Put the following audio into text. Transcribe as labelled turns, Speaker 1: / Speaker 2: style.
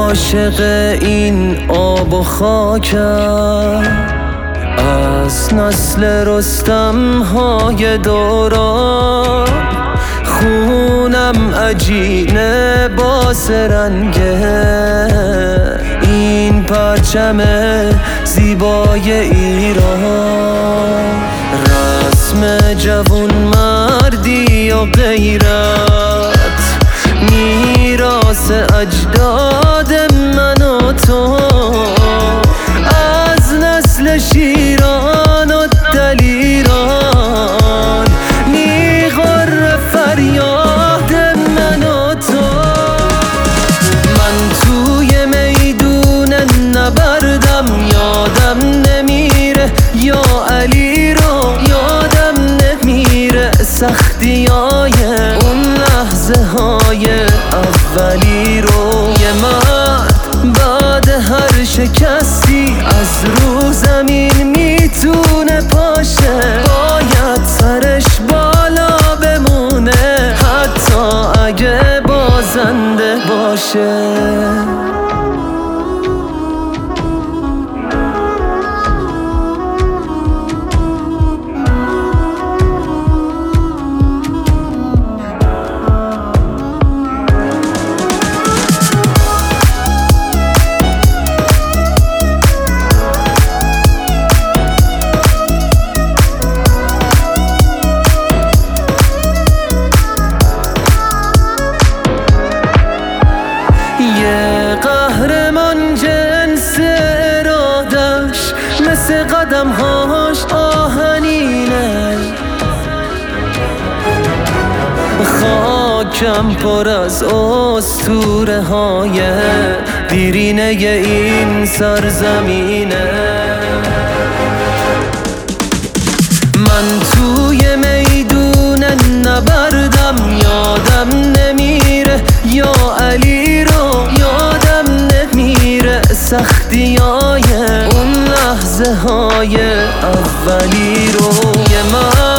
Speaker 1: عاشق این آب و خاکم، از نسل رستم های دوران. خونم عجینه باس رنگه این پرچم زیبای ایران. رسم جوون مردی و غیرت، میراث اجداد من و تو. از نسل شیران و دلیران میغره فریاد من و تو. من توی میدون نبردم، یادم نمیره یا علی رو یادم نمیره. سختیای اون لحظه های اولی رو. یه مرد بعد هر شکستی از رو زمین میتونه پاشه، باید سرش بالا بمونه حتی اگه بازنده باشه. قهرمان جنس ارادش مثل قدمهاش آهنینه. خاکم پر از اسطوره های دیرینه این سرزمینه. من توی میدون نبردم، یادم نمیره یا علی رو یادم نمیره. سختیای اون لحظه های اولی رو. یه